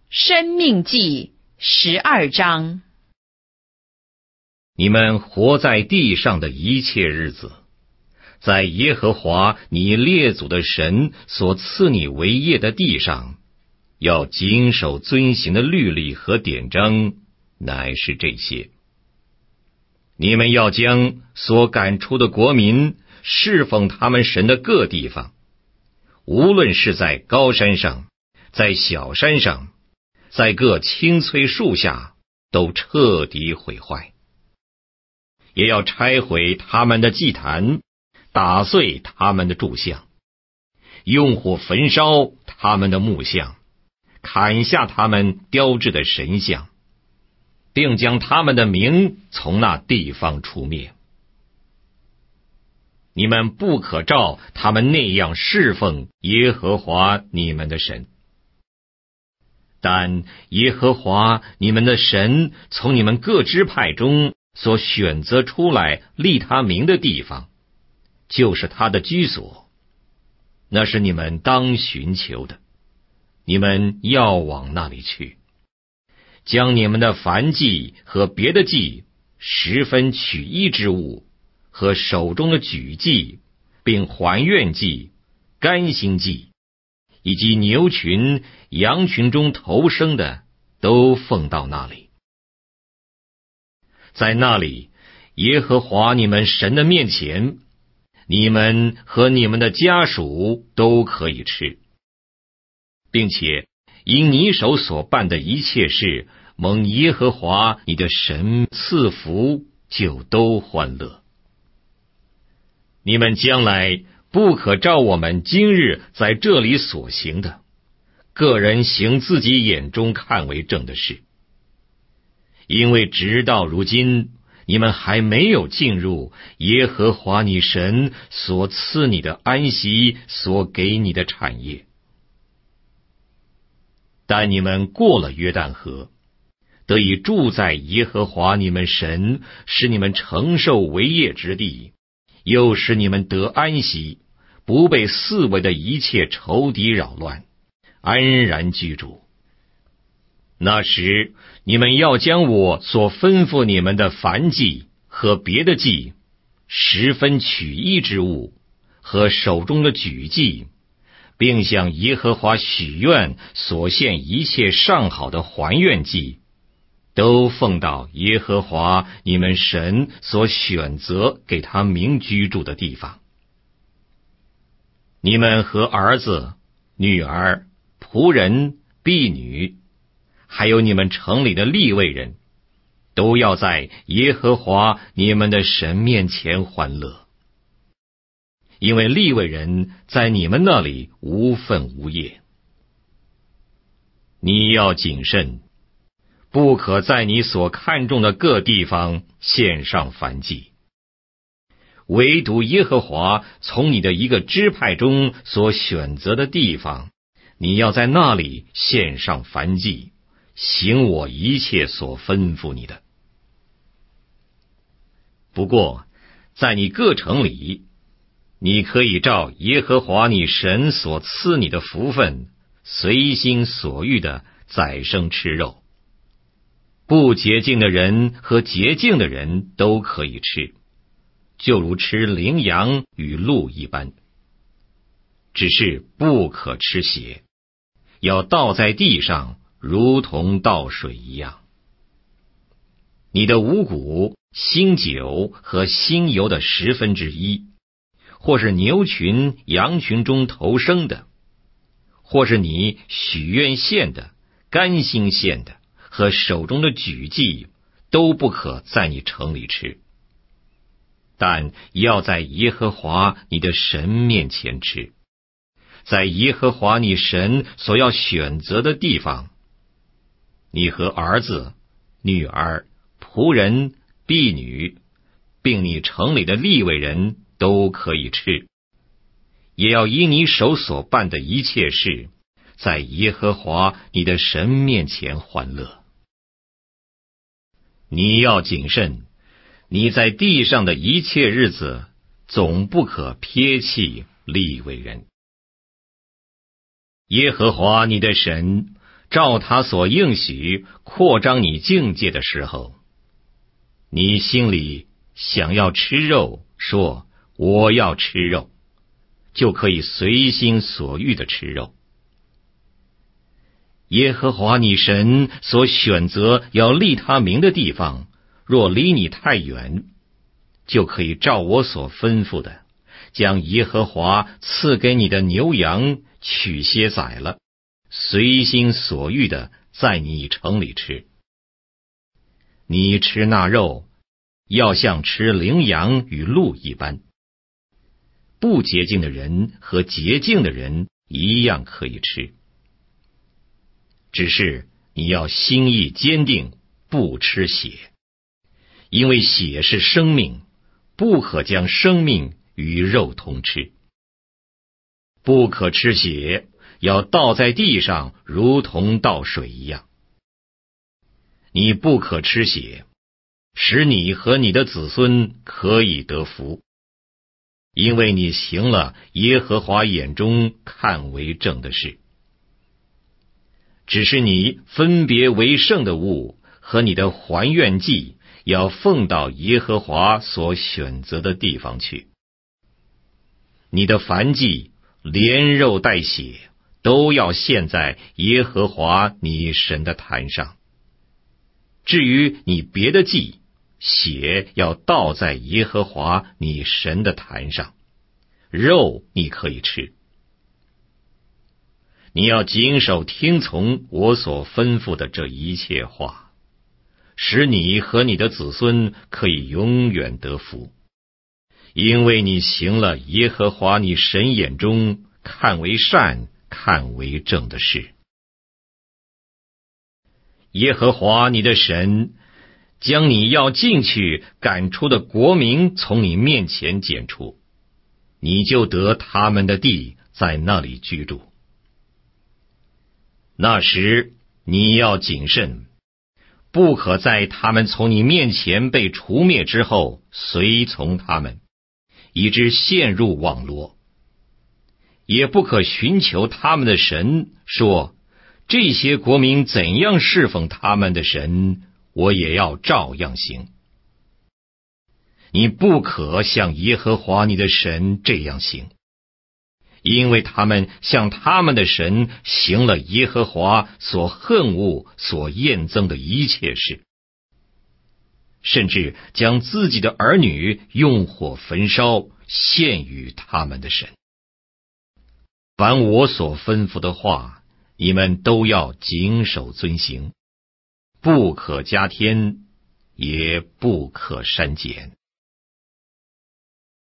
申命记12章。 你们活在地上的一切日子，在耶和华你列祖的神所赐你为业的地上，要谨守遵行的律例和典章，乃是这些。你们要将所赶出的国民侍奉他们神的各地方，无论是在高山上，在小山上，在各青翠树下，都彻底毁坏。也要拆毁他们的祭坛，打碎他们的柱像，用火焚烧他们的木像，砍下他们雕制的神像，并将他们的名从那地方除灭。你们不可照他们那样侍奉耶和华你们的神。但耶和华你们的神从你们各支派中所选择出来立他名的地方，就是他的居所，那是你们当寻求的，你们要往那里去，将你们的燔祭和别的祭10分取1之物和手中的举祭，并还愿祭、甘心祭，以及牛群、羊群中头生的，都奉到那里。在那里，耶和华你们神的面前，你们和你们的家属都可以吃，并且因你手所办的一切事，蒙耶和华你的神赐福，就都欢乐。你们将来不可照我们今日在这里所行的，个人行自己眼中看为正的事，因为直到如今，你们还没有进入耶和华你神所赐你的安息，所给你的产业。但你们过了约旦河，得以住在耶和华你们神使你们承受为业之地，又使你们得安息，不被四围的一切仇敌扰乱，安然居住。那时，你们要将我所吩咐你们的燔祭和别的祭10分取1之物和手中的举祭，并向耶和华许愿所献一切上好的还愿祭，都奉到耶和华你们神所选择给他名居住的地方。你们和儿子、女儿、仆人、婢女，还有你们城里的利未人，都要在耶和华你们的神面前欢乐，因为利未人在你们那里无分无业。你要谨慎，不可在你所看重的各地方献上燔祭，唯独耶和华从你的一个支派中所选择的地方，你要在那里献上燔祭，行我一切所吩咐你的。不过，在你各城里，你可以照耶和华你神所赐你的福分，随心所欲的宰生吃肉。不洁净的人和洁净的人都可以吃，就如吃羚羊与鹿一般。只是不可吃血，要倒在地上，如同倒水一样。你的五谷、新酒和新油的1/10分，或是牛群、羊群中头生的，或是你许愿献的、甘心献的和手中的举祭，都不可在你城里吃，但要在耶和华你的神面前吃，在耶和华你神所要选择的地方。你和儿子、女儿、仆人、婢女，并你城里的利未人都可以吃，也要依你手所办的一切事，在耶和华你的神面前欢乐。你要谨慎，你在地上的一切日子，总不可撇弃利未人。耶和华你的神照他所应许扩张你境界的时候，你心里想要吃肉，说我要吃肉，就可以随心所欲的吃肉。耶和华你神所选择要立他名的地方，若离你太远，就可以照我所吩咐的，将耶和华赐给你的牛羊取些宰了，随心所欲的在你城里吃。你吃那肉，要像吃羚羊与鹿一般。不洁净的人和洁净的人一样可以吃，只是你要心意坚定，不吃血，因为血是生命，不可将生命与肉同吃。不可吃血，要倒在地上，如同倒水一样。你不可吃血，使你和你的子孙可以得福，因为你行了耶和华眼中看为正的事。只是你分别为圣的物和你的还愿祭，要奉到耶和华所选择的地方去。你的燔祭连肉带血，都要献在耶和华你神的坛上。至于你别的祭，血要倒在耶和华你神的坛上，肉你可以吃。你要谨守听从我所吩咐的这一切话，使你和你的子孙可以永远得福，因为你行了耶和华你神眼中看为善、看为正的事。耶和华你的神将你要进去赶出的国民从你面前剪除，你就得他们的地，在那里居住。那时你要谨慎，不可在他们从你面前被除灭之后随从他们，以致陷入网罗。也不可寻求他们的神，说这些国民怎样侍奉他们的神，我也要照样行。你不可像耶和华你的神这样行，因为他们向他们的神行了耶和华所恨恶、所厌憎的一切事，甚至将自己的儿女用火焚烧，献与他们的神。凡我所吩咐的话，你们都要谨守遵行，不可加添，也不可删减。